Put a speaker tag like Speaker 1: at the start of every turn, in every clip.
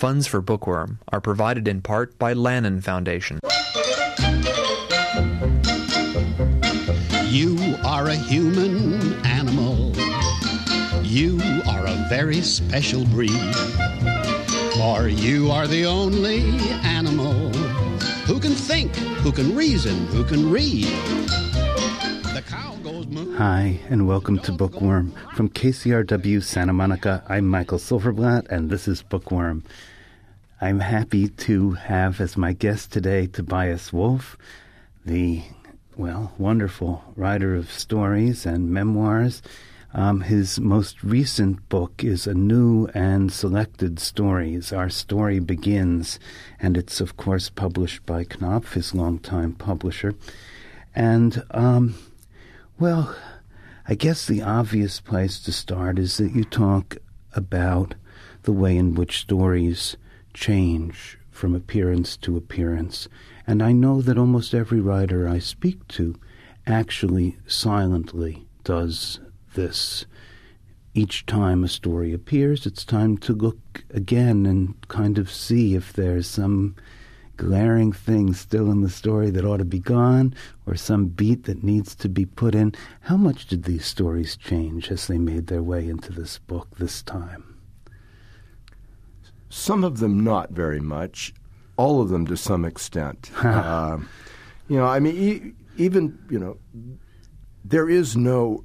Speaker 1: Funds for Bookworm are provided in part by Lannan Foundation.
Speaker 2: You are a human animal. You are a very special breed. For you are the only animal who can think, who can reason, who can read. The cow goes moo.
Speaker 3: Hi, and welcome to Bookworm. From KCRW Santa Monica, I'm Michael Silverblatt, and this is Bookworm. I'm happy to have as my guest today Tobias Wolff, the, wonderful writer of stories and memoirs. His most recent book is A New and Selected Stories, Our Story Begins, and it's, of course, published by Knopf, his longtime publisher. And, I guess the obvious place to start is that you talk about the way in which stories change from appearance to appearance. And I know that almost every writer I speak to actually silently does this. Each time a story appears, it's time to look again and kind of see if there's some glaring thing still in the story that ought to be gone, or some beat that needs to be put in. How much did these stories change as they made their way into this book this time?
Speaker 4: Some of them not very much, all of them to some extent. There is no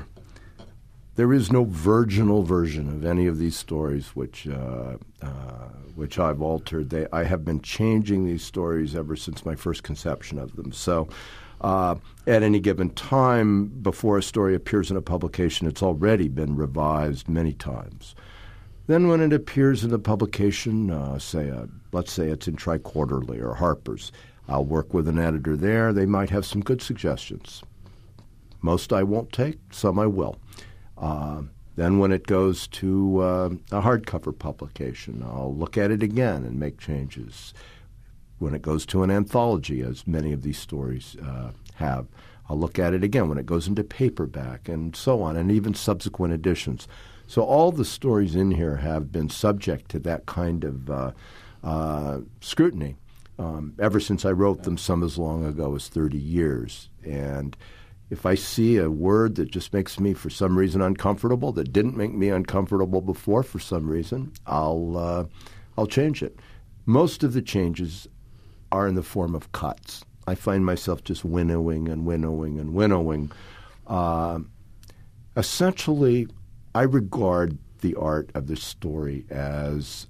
Speaker 4: virginal version of any of these stories which I've altered. I have been changing these stories ever since my first conception of them. So at any given time before a story appears in a publication, it's already been revised many times. Then when it appears in the publication, let's say it's in Tri-Quarterly or Harper's, I'll work with an editor there. They might have some good suggestions. Most I won't take, some I will. Then when it goes to a hardcover publication, I'll look at it again and make changes. When it goes to an anthology, as many of these stories have, I'll look at it again when it goes into paperback and so on, and even subsequent editions. So all the stories in here have been subject to that kind of scrutiny ever since I wrote them, some as long ago as 30 years. And if I see a word that just makes me for some reason uncomfortable, that didn't make me uncomfortable before for some reason, I'll change it. Most of the changes are in the form of cuts. I find myself just winnowing and winnowing and winnowing. Essentially, I regard the art of this story as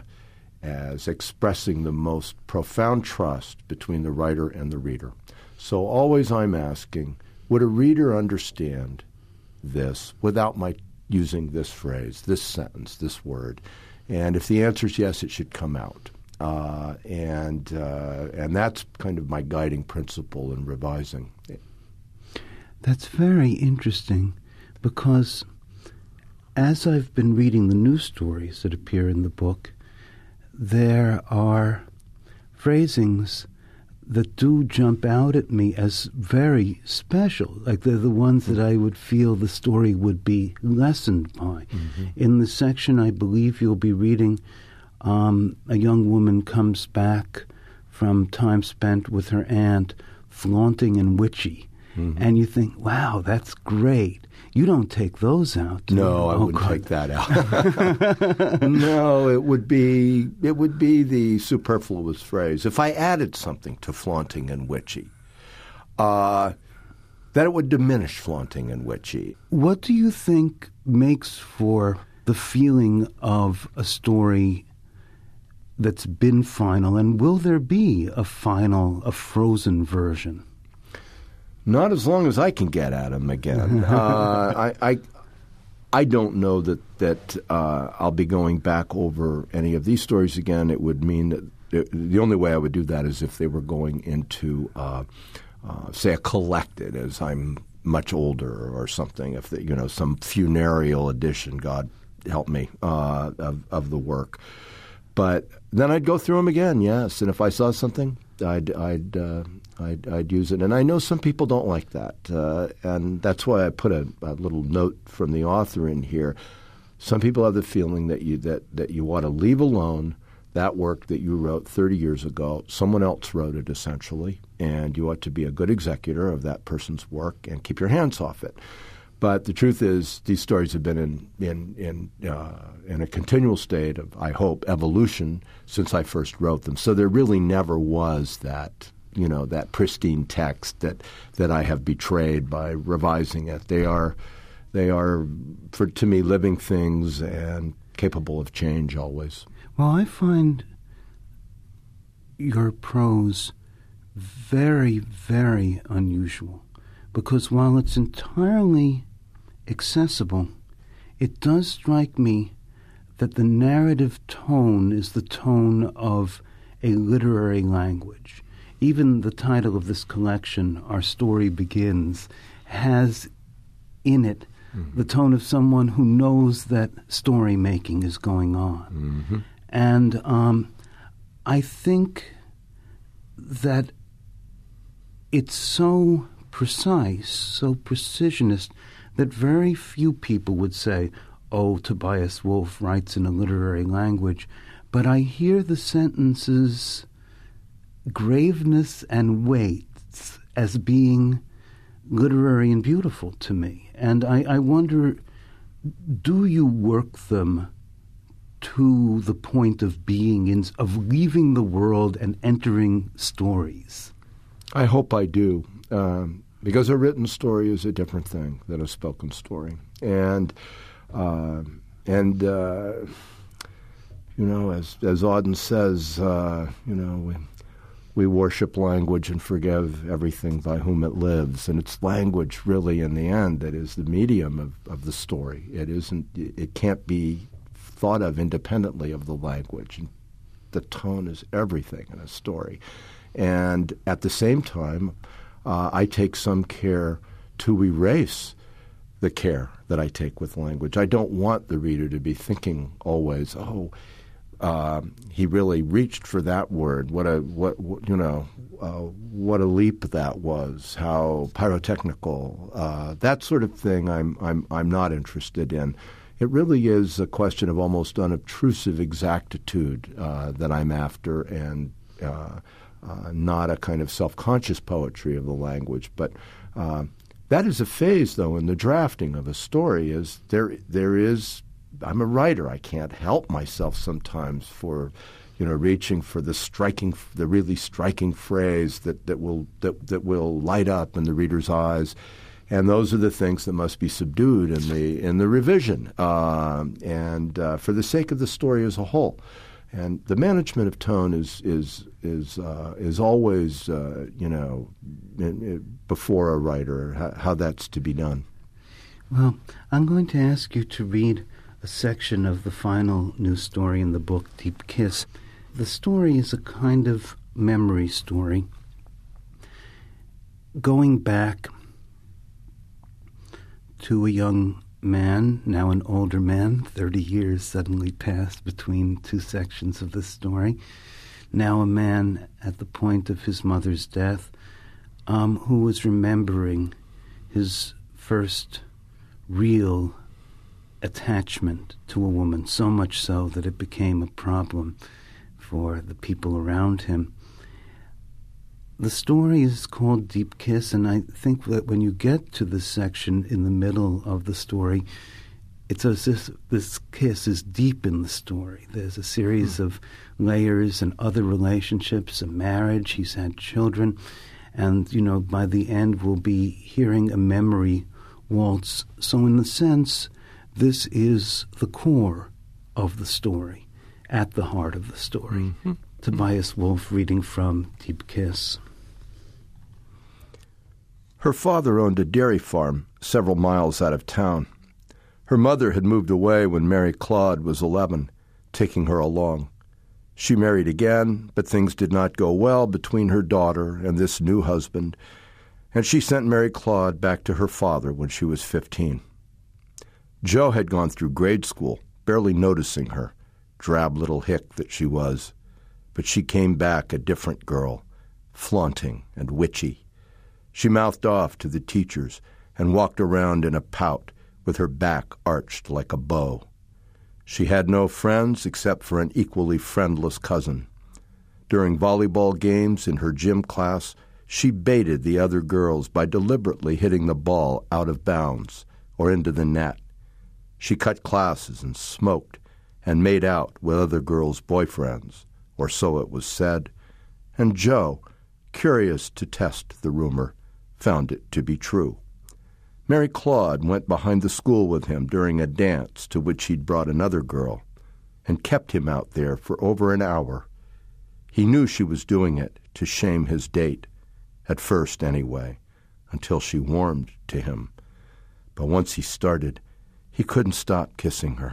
Speaker 4: expressing the most profound trust between the writer and the reader. So always I'm asking, would a reader understand this without my using this phrase, this sentence, this word? And if the answer is yes, it should come out. And that's kind of my guiding principle in revising.
Speaker 3: That's very interesting, because as I've been reading the new stories that appear in the book, there are phrasings that do jump out at me as very special. Like they're the ones that I would feel the story would be lessened by. Mm-hmm. In the section I believe you'll be reading, a young woman comes back from time spent with her aunt, flaunting and witchy. Mm-hmm. And you think, wow, that's great. You don't take those out.
Speaker 4: No, I wouldn't take that out. No, it would be the superfluous phrase. If I added something to flaunting and witchy, then it would diminish flaunting and witchy.
Speaker 3: What do you think makes for the feeling of a story that's been final, and will there be a frozen version?
Speaker 4: Not as long as I can get at them again. I don't know that I'll be going back over any of these stories again. It would mean that the only way I would do that is if they were going into, say, a collected, as I'm much older or something. If some funereal edition, God help me, of the work. But then I'd go through them again, yes. And if I saw something, I'd use it. And I know some people don't like that. And that's why I put a little note from the author in here. Some people have the feeling that you want to leave alone that work that you wrote 30 years ago, someone else wrote it essentially, and you ought to be a good executor of that person's work and keep your hands off it. But the truth is, these stories have been in a continual state of, I hope, evolution since I first wrote them. So there really never was that, that pristine text that I have betrayed by revising it. They are, to me, living things and capable of change always.
Speaker 3: Well, I find your prose very, very unusual, because while it's entirely accessible, it does strike me that the narrative tone is the tone of a literary language. Even the title of this collection, Our Story Begins, has in it the tone of someone who knows that story making is going on. And I think that it's so precise, so precisionist, that very few people would say, oh, Tobias Wolff writes in a literary language. But I hear the sentences' graveness and weight as being literary and beautiful to me. And I wonder, do you work them to the point of of leaving the world and entering stories?
Speaker 4: I hope I do, because a written story is a different thing than a spoken story. And as Auden says, we worship language and forgive everything by whom it lives. And it's language, really, in the end, that is the medium of the story. It can't be thought of independently of the language. And the tone is everything in a story. And at the same time, I take some care to erase the care that I take with language. I don't want the reader to be thinking always, he really reached for that word. What a leap that was. How pyrotechnical. That sort of thing I'm not interested in. It really is a question of almost unobtrusive exactitude that I'm after, and not a kind of self-conscious poetry of the language. But that is a phase, though, in the drafting of a story. Is there is. I'm a writer. I can't help myself sometimes for, reaching for the really striking phrase that will light up in the reader's eyes. And those are the things that must be subdued in the revision, and for the sake of the story as a whole. And the management of tone is always before a writer, how that's to be done.
Speaker 3: Well, I'm going to ask you to read a section of the final new story in the book, Deep Kiss. The story is a kind of memory story, going back to a young man, now an older man. 30 years suddenly passed between two sections of the story. Now a man at the point of his mother's death, who was remembering his first real attachment to a woman, so much so that it became a problem for the people around him. The story is called Deep Kiss, and I think that when you get to this section in the middle of the story, it's as if this kiss is deep in the story. There's a series of layers and other relationships, a marriage, he's had children, and, by the end we'll be hearing a memory waltz. So in the sense, this is the core of the story, at the heart of the story. Tobias Wolff reading from Deep Kiss.
Speaker 4: Her father owned a dairy farm several miles out of town. Her mother had moved away when Mary Claude was 11, taking her along. She married again, but things did not go well between her daughter and this new husband, and she sent Mary Claude back to her father when she was 15. Jo had gone through grade school, barely noticing her, drab little hick that she was. But she came back a different girl, flaunting and witchy. She mouthed off to the teachers and walked around in a pout with her back arched like a bow. She had no friends except for an equally friendless cousin. During volleyball games in her gym class, she baited the other girls by deliberately hitting the ball out of bounds or into the net. She cut classes and smoked and made out with other girls' boyfriends, or so it was said, and Joe, curious to test the rumor, found it to be true. Mary Claude went behind the school with him during a dance to which he'd brought another girl, and kept him out there for over an hour. He knew she was doing it to shame his date, at first anyway, until she warmed to him. But once he started, he couldn't stop kissing her.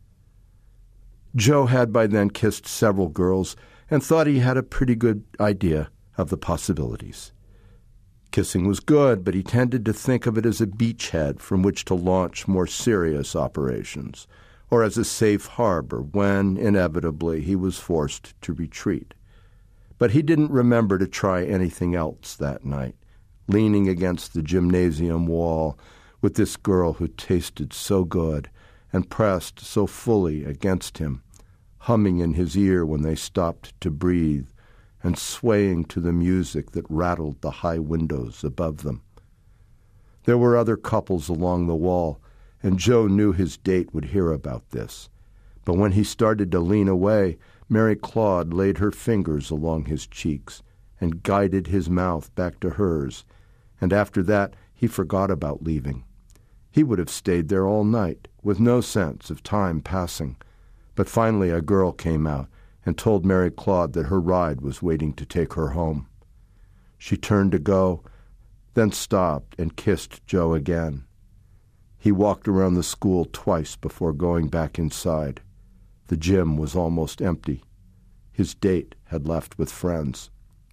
Speaker 4: Joe had by then kissed several girls and thought he had a pretty good idea of the possibilities. Kissing was good, but he tended to think of it as a beachhead from which to launch more serious operations, or as a safe harbor when, inevitably, he was forced to retreat. But he didn't remember to try anything else that night, leaning against the gymnasium wall with this girl who tasted so good and pressed so fully against him, humming in his ear when they stopped to breathe, and swaying to the music that rattled the high windows above them. There were other couples along the wall, and Joe knew his date would hear about this. But when he started to lean away, Mary Claude laid her fingers along his cheeks and guided his mouth back to hers, and after that he forgot about leaving. He would have stayed there all night, with no sense of time passing. But finally a girl came out and told Mary Claude that her ride was waiting to take her home. She turned to go, then stopped and kissed Joe again. He walked around the school twice before going back inside. The gym was almost empty. His date had left with friends.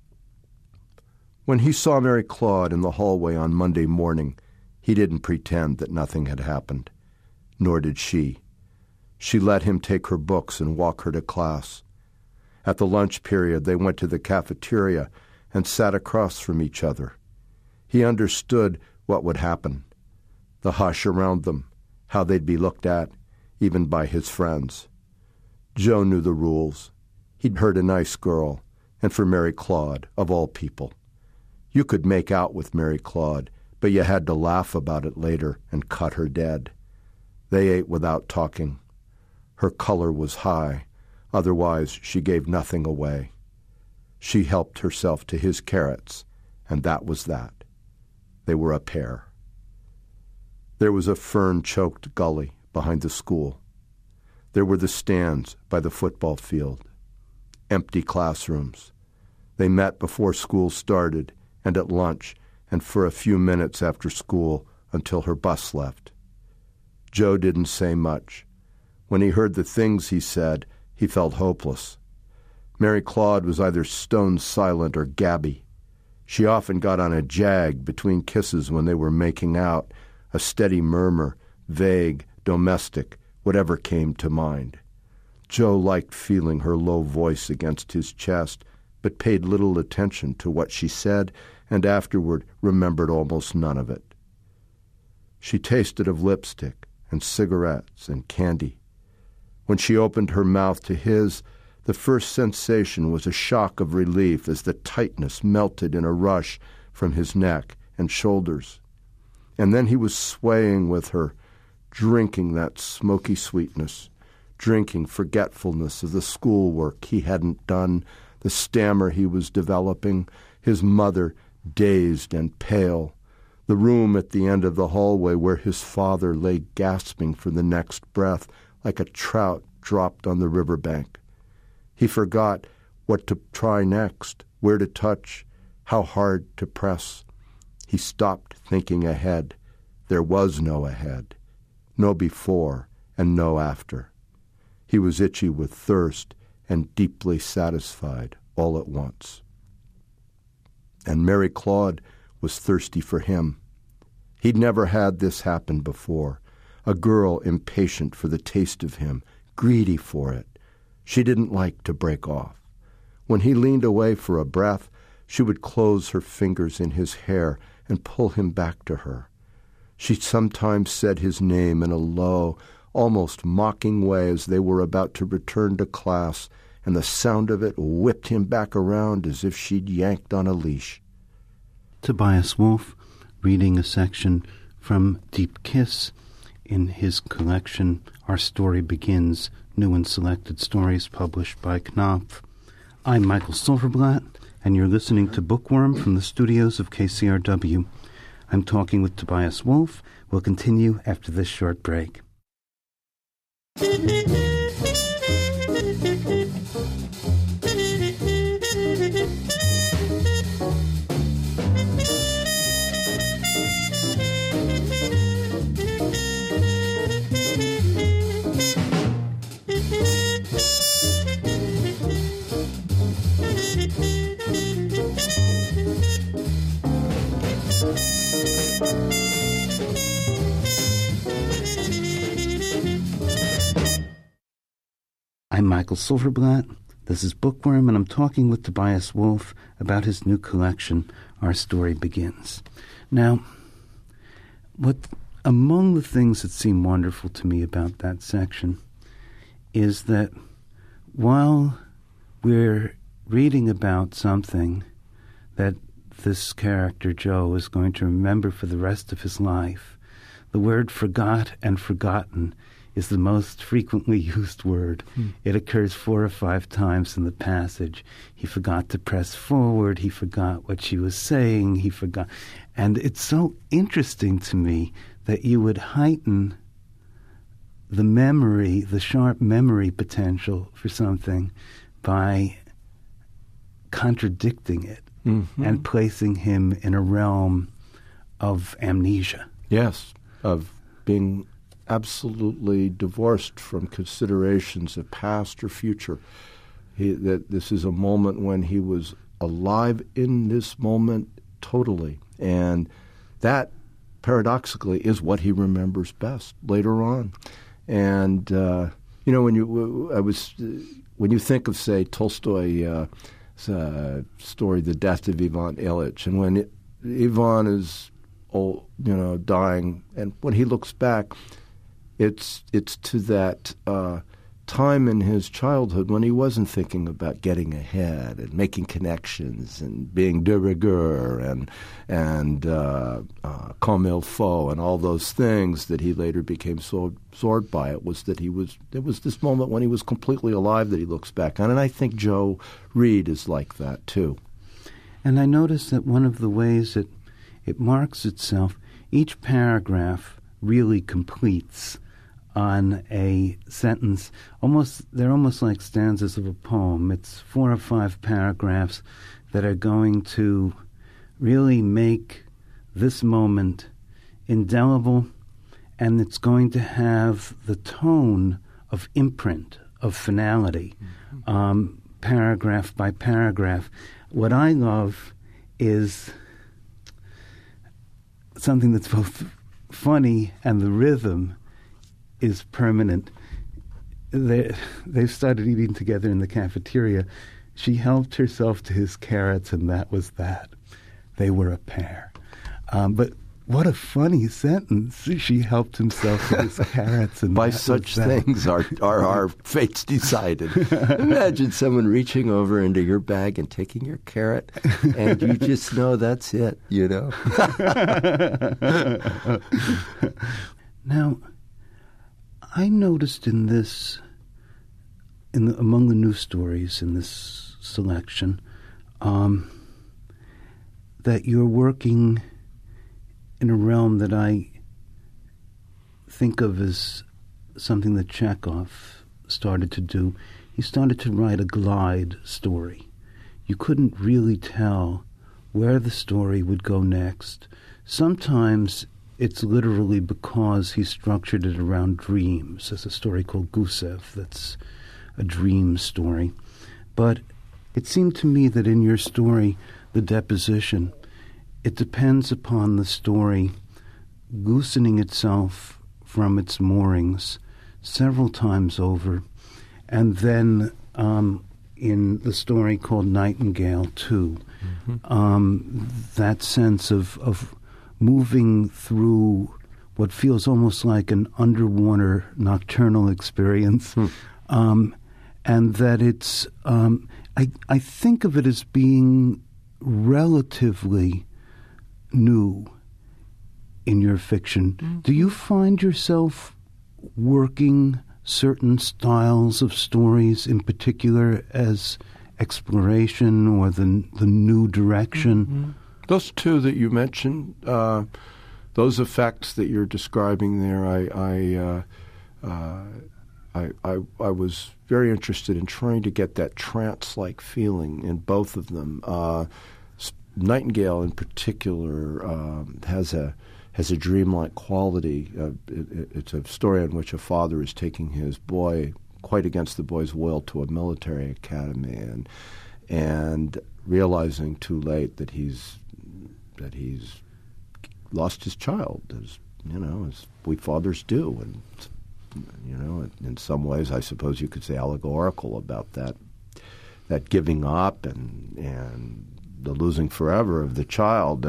Speaker 4: When he saw Mary Claude in the hallway on Monday morning, he didn't pretend that nothing had happened, nor did she. She let him take her books and walk her to class. At the lunch period, they went to the cafeteria and sat across from each other. He understood what would happen, the hush around them, how they'd be looked at, even by his friends. Joe knew the rules. He'd hurt a nice girl, and for Mary Claude, of all people. You could make out with Mary Claude, but you had to laugh about it later and cut her dead. They ate without talking. Her color was high. Otherwise, she gave nothing away. She helped herself to his carrots, and that was that. They were a pair. There was a fern-choked gully behind the school. There were the stands by the football field. Empty classrooms. They met before school started, and at lunch, and for a few minutes after school until her bus left. Joe didn't say much. When he heard the things he said, he felt hopeless. Mary Claude was either stone silent or gabby. She often got on a jag between kisses when they were making out, a steady murmur, vague, domestic, whatever came to mind. Joe liked feeling her low voice against his chest, but paid little attention to what she said, and afterward remembered almost none of it. She tasted of lipstick and cigarettes and candy. When she opened her mouth to his, the first sensation was a shock of relief as the tightness melted in a rush from his neck and shoulders. And then he was swaying with her, drinking that smoky sweetness, drinking forgetfulness of the schoolwork he hadn't done, the stammer he was developing, his mother dazed and pale, the room at the end of the hallway where his father lay gasping for the next breath, like a trout dropped on the riverbank. He forgot what to try next, where to touch, how hard to press. He stopped thinking ahead. There was no ahead, no before and no after. He was itchy with thirst and deeply satisfied all at once. And Mary Claude was thirsty for him. He'd never had this happen before. A girl impatient for the taste of him, greedy for it. She didn't like to break off. When he leaned away for a breath, she would close her fingers in his hair and pull him back to her. She sometimes said his name in a low, almost mocking way as they were about to return to class, and the sound of it whipped him back around as if she'd yanked on a leash.
Speaker 3: Tobias Wolff reading a section from Deep Kiss in his collection Our Story Begins, New and Selected Stories, published by Knopf. I'm Michael Silverblatt, and you're listening to Bookworm from the studios of KCRW. I'm talking with Tobias Wolff. We'll continue after this short break. I'm Michael Silverblatt. This is Bookworm, and I'm talking with Tobias Wolff about his new collection, Our Story Begins. Now, among the things that seem wonderful to me about that section is that while we're reading about something that this character, Joe, is going to remember for the rest of his life, the word forgot and forgotten is the most frequently used word. It occurs 4 or 5 times in the passage. He forgot to press forward. He forgot what she was saying. He forgot. And it's so interesting to me that you would heighten the memory, the sharp memory potential for something by contradicting it and placing him in a realm of amnesia.
Speaker 4: Yes, of being absolutely divorced from considerations of past or future. That this is a moment when he was alive in this moment totally. And that, paradoxically, is what he remembers best later on. And, when you think of, say, Tolstoy's story, The Death of Ivan Ilyich, and when Ivan is dying, and when he looks back, it's to that time in his childhood when he wasn't thinking about getting ahead and making connections and being de rigueur and comme il faut and all those things that he later became so absorbed by. It was this moment when he was completely alive that he looks back on, and I think Joe Reed is like that too.
Speaker 3: And I noticed that one of the ways that it marks itself, each paragraph really completes on a sentence. They're almost like stanzas of a poem. It's 4 or 5 paragraphs that are going to really make this moment indelible, and it's going to have the tone of imprint, of finality, paragraph by paragraph. What I love is something that's both funny and the rhythm is permanent. They've started eating together in the cafeteria. She helped herself to his carrots, and that was that. They were a pair. But what a funny sentence. She helped himself to his carrots. And
Speaker 4: by such things are our fates decided. Imagine someone reaching over into your bag and taking your carrot, and you just know that's it,
Speaker 3: Now, I noticed in this, among the new stories in this selection, that you're working in a realm that I think of as something that Chekhov started to do. He started to write a glide story. You couldn't really tell where the story would go next. Sometimes it's literally because he structured it around dreams. There's a story called Gusev that's a dream story. But it seemed to me that in your story, The Deposition, it depends upon the story loosening itself from its moorings several times over. And then in the story called Nightingale, too, that sense of moving through what feels almost like an underwater nocturnal experience, and that it's I think of it as being relatively new in your fiction. Mm-hmm. Do you find yourself working certain styles of stories in particular as exploration or the new direction?
Speaker 4: Mm-hmm. Those two that you mentioned, those effects that you're describing there, I was very interested in trying to get that trance-like feeling in both of them. Nightingale, in particular, has a dreamlike quality. It's a story in which a father is taking his boy, quite against the boy's will, to a military academy, and realizing too late that he's lost his child, as we fathers do, and in some ways, I suppose you could say allegorical about that giving up and the losing forever of the child,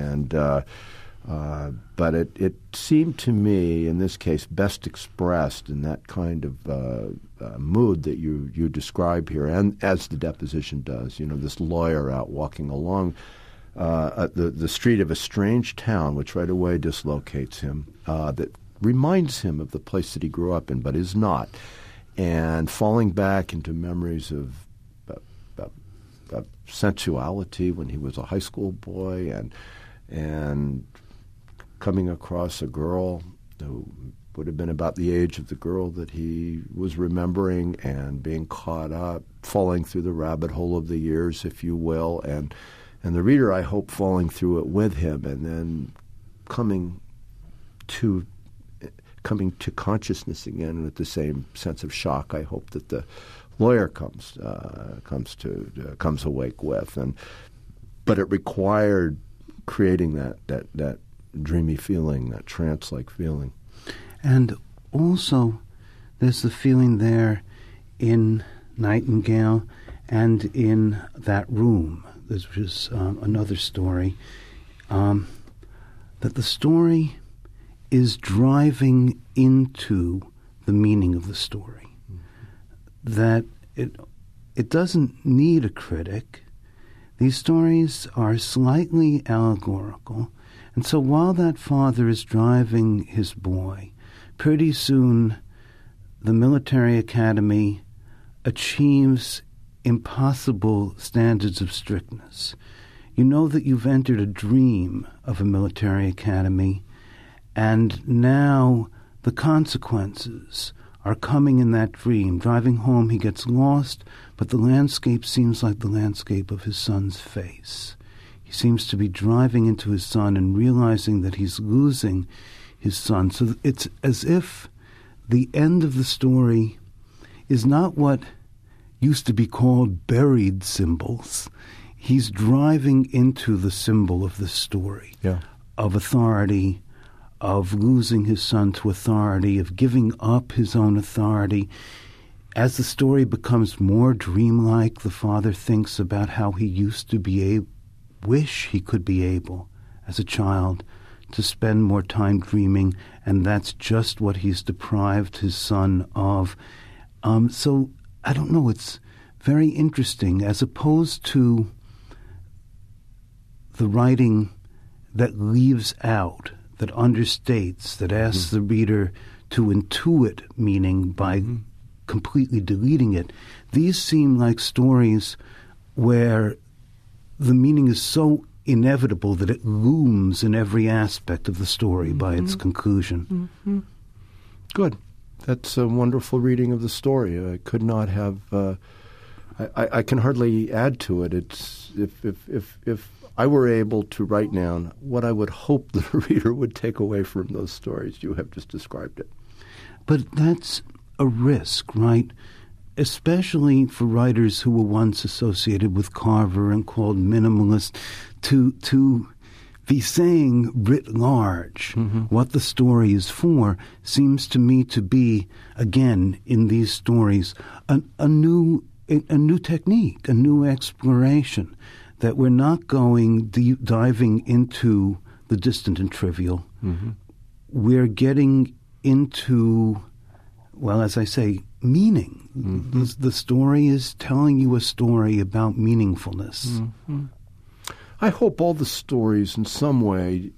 Speaker 4: but it seemed to me, in this case, best expressed in that kind of mood that you describe here, and as the deposition does. This lawyer out walking along the street of a strange town, which right away dislocates him, that reminds him of the place that he grew up in, but is not, and falling back into memories of sensuality when he was a high school boy, and coming across a girl who would have been about the age of the girl that he was remembering, and being caught up, falling through the rabbit hole of the years, if you will, and the reader, I hope, falling through it with him, and then coming to consciousness again with the same sense of shock, I hope, that the lawyer comes awake with, but it required creating that dreamy feeling, that trance-like feeling.
Speaker 3: And also, there's the feeling there in Nightingale and in That Room. There's just another story, that the story is driving into the meaning of the story. That it doesn't need a critic. These stories are slightly allegorical. And so while that father is driving his boy, pretty soon the military academy achieves impossible standards of strictness. You know that you've entered a dream of a military academy, and now the consequences are coming in that dream. Driving home, he gets lost, but the landscape seems like the landscape of his son's face. He seems to be driving into his son and realizing that he's losing his son. So it's as if the end of the story is not what used to be called buried symbols. He's driving into the symbol of the story, of authority, of losing his son to authority, of giving up his own authority. As the story becomes more dreamlike, the father thinks about how he used to wish he could be able, as a child, to spend more time dreaming, and that's just what he's deprived his son of. So, I don't know, it's very interesting, as opposed to the writing that leaves out, that understates, that asks the reader to intuit meaning by completely deleting it. These seem like stories where the meaning is so inevitable that it looms in every aspect of the story by its conclusion.
Speaker 4: Good. That's a wonderful reading of the story. I could not have. I can hardly add to it. It's if I were able to write down what I would hope the reader would take away from those stories, you have just described it.
Speaker 3: But that's a risk, right? Especially for writers who were once associated with Carver and called minimalist, to be saying writ large what the story is for seems to me to be, again, in these stories, a new technique, a new exploration, that we're not going diving into the distant and trivial. we're getting into, well, as I say, meaning. Mm-hmm. The story is telling you a story about meaningfulness.
Speaker 4: Mm-hmm. I hope all the stories in some way,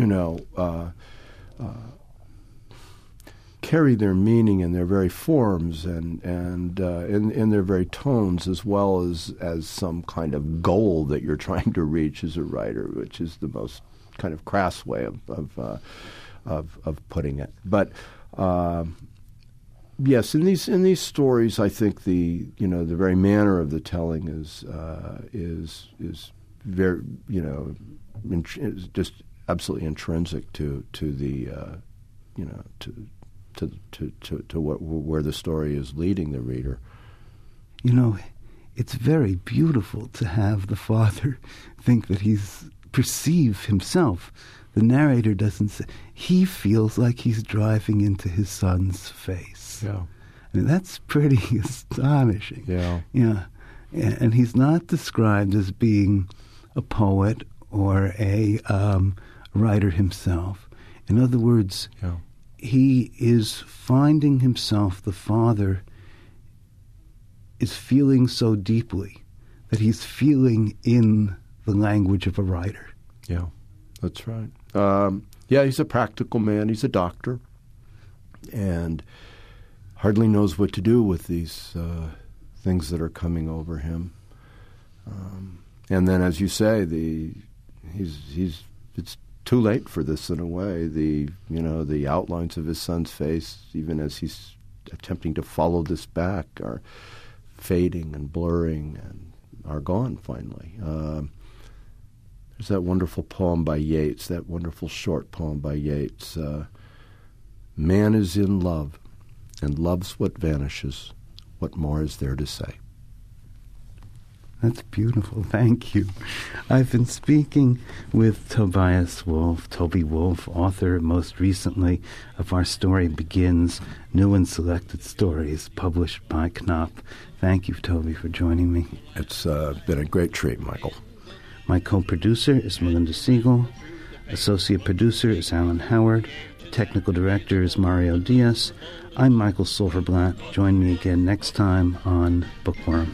Speaker 4: carry their meaning in their very forms and in their very tones, as well as some kind of goal that you're trying to reach as a writer, which is the most kind of crass way of putting it. But yes, in these stories, I think the very manner of the telling is very is just absolutely intrinsic to the to where the story is leading the reader.
Speaker 3: It's very beautiful to have the father think that perceive himself. The narrator doesn't say. He feels like he's driving into his son's face.
Speaker 4: Yeah.
Speaker 3: I mean, that's pretty astonishing.
Speaker 4: Yeah.
Speaker 3: Yeah. And he's not described as being a poet or a writer himself. In other words, he is finding himself, the father is feeling so deeply that he's feeling in the language of a writer.
Speaker 4: Yeah, that's right. He's a practical man. He's a doctor and hardly knows what to do with these things that are coming over him. And then, as you say, it's too late for this in a way. The outlines of his son's face, even as he's attempting to follow this back, are fading and blurring and are gone finally. There's that wonderful poem by Yeats, that wonderful short poem by Yeats. Man is in love, and love's what vanishes. What more is there to say?
Speaker 3: That's beautiful. Thank you. I've been speaking with Tobias Wolff, Toby Wolff, author most recently of Our Story Begins, New and Selected Stories, published by Knopf. Thank you, Toby, for joining me.
Speaker 4: It's been a great treat, Michael.
Speaker 3: My co-producer is Melinda Siegel. Associate producer is Alan Howard. Technical director is Mario Diaz. I'm Michael Silverblatt. Join me again next time on Bookworm.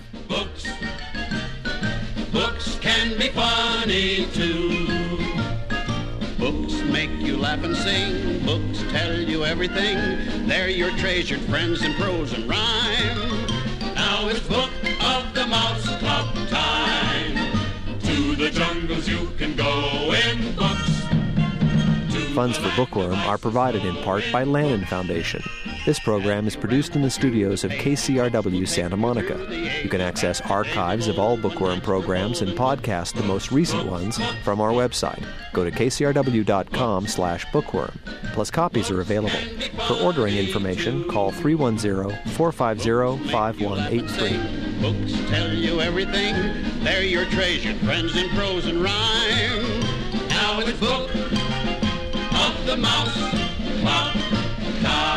Speaker 2: Books can be funny too. Books make you laugh and sing. Books tell you everything. They're your treasured friends in prose and rhyme. Now it's Book of the Mouse Club time. To the jungles you can go in books.
Speaker 1: Funds for Bookworm are provided in part by Lannan Foundation. This program is produced in the studios of KCRW Santa Monica. You can access archives of all Bookworm programs and podcast the most recent ones from our website. Go to kcrw.com/bookworm. Plus copies are available. For ordering information, call 310-450-5183.
Speaker 2: Books tell you everything. They're your treasured friends in prose and rhyme. Now it's Book of the Mouse Club time.